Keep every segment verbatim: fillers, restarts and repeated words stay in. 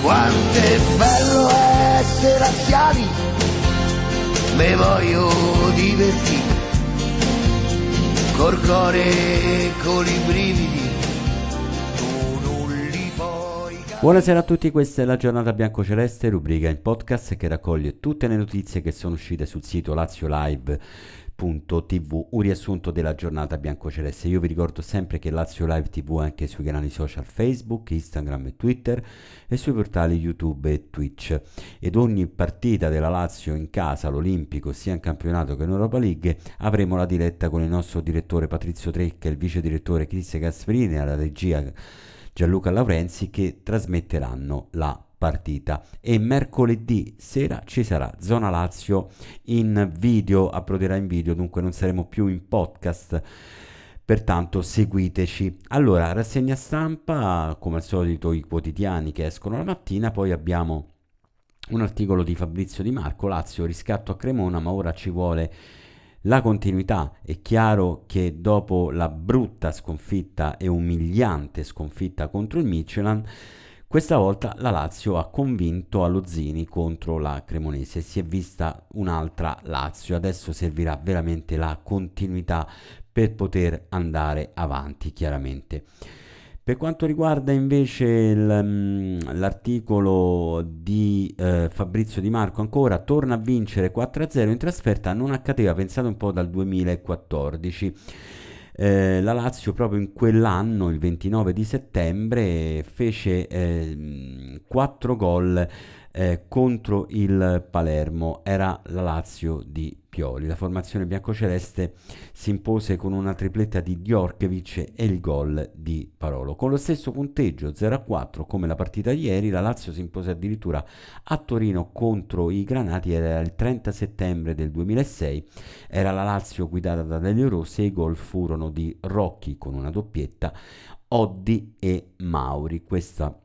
Quanto è bello essere laziali, me voglio divertire, col cuore e con i brividi. Buonasera a tutti, questa è la giornata biancoceleste, rubrica in podcast che raccoglie tutte le notizie che sono uscite sul sito lazio live punto tv, un riassunto della giornata biancoceleste. Io vi ricordo sempre che Lazio Live tivù è anche sui canali social Facebook, Instagram e Twitter e sui portali YouTube e Twitch. Ed ogni partita della Lazio in casa, l'Olimpico, sia in campionato che in Europa League, avremo la diretta con il nostro direttore Patrizio Trecca e il vice direttore Cristian Gasperini e alla regia Gianluca Laurenzi, che trasmetteranno la partita. E mercoledì sera ci sarà Zona Lazio in video, approderà in video, dunque non saremo più in podcast, pertanto seguiteci. Allora, rassegna stampa, come al solito i quotidiani che escono la mattina, poi abbiamo un articolo di Fabrizio Di Marco, Lazio riscatto a Cremona, ma ora ci vuole la continuità. È chiaro che dopo la brutta sconfitta e umiliante sconfitta contro il Midtjylland, questa volta la Lazio ha convinto allo Zini contro la Cremonese. Si è vista un'altra Lazio. Adesso servirà veramente la continuità per poter andare avanti, chiaramente. Per quanto riguarda invece il, l'articolo di eh, Fabrizio Di Marco, ancora torna a vincere quattro a zero in trasferta, non accadeva, pensate un po', dal duemilaquattordici. Eh, la Lazio proprio in quell'anno, il ventinove di settembre, fece eh, quattro gol eh, contro il Palermo. Era la Lazio di Pioli. La formazione biancoceleste si impose con una tripletta di Djorkaevic e il gol di Parolo. Con lo stesso punteggio zero a quattro come la partita di ieri, la Lazio si impose addirittura a Torino contro i Granati. Era il trenta settembre del duemilasei, era la Lazio guidata da Delio Rossi e i gol furono di Rocchi con una doppietta, Oddi e Mauri. Questa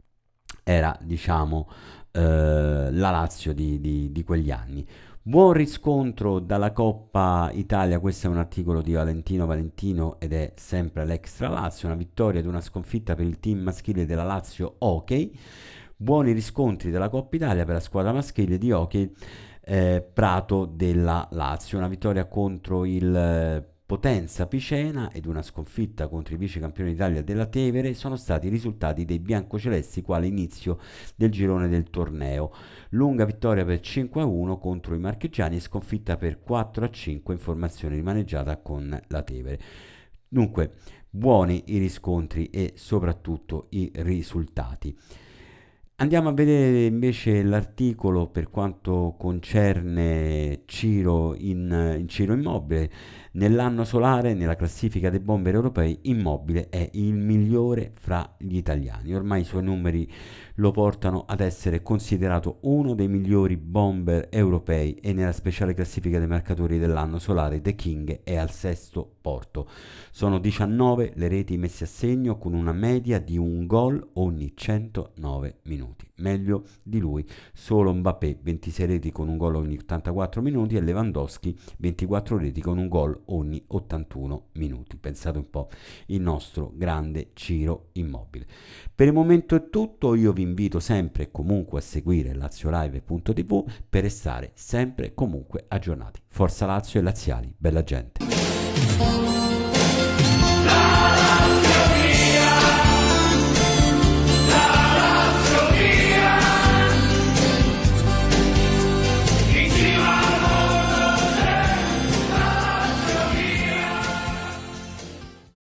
era, diciamo, eh, la Lazio di, di, di quegli anni. Buon riscontro dalla Coppa Italia, questo è un articolo di Valentino Valentino ed è sempre l'Extra Lazio, una vittoria ed una sconfitta per il team maschile della Lazio Hockey. Buoni riscontri della Coppa Italia per la squadra maschile di hockey eh, Prato della Lazio, una vittoria contro il eh, Potenza Picena ed una sconfitta contro i vice campioni d'Italia della Tevere sono stati i risultati dei biancocelesti quale inizio del girone del torneo. Lunga vittoria per cinque a uno contro i marchigiani e sconfitta per quattro a cinque in formazione rimaneggiata con la Tevere. Dunque, buoni i riscontri e soprattutto i risultati. Andiamo a vedere invece l'articolo per quanto concerne Ciro in, in Ciro Immobile. Nell'anno solare, nella classifica dei bomber europei, Immobile è il migliore fra gli italiani. Ormai i suoi numeri lo portano ad essere considerato uno dei migliori bomber europei e nella speciale classifica dei marcatori dell'anno solare The King è al sesto posto. Sono diciannove le reti messe a segno con una media di un gol ogni centonove minuti. Meglio di lui solo Mbappé, ventisei reti con un gol ogni ottantaquattro minuti, e Lewandowski, ventiquattro reti con un gol ogni ottantuno minuti. Pensate un po', il nostro grande Ciro Immobile. Per il momento è tutto, io vi invito sempre e comunque a seguire lazio live punto tv per restare sempre comunque aggiornati. Forza Lazio e laziali, bella gente.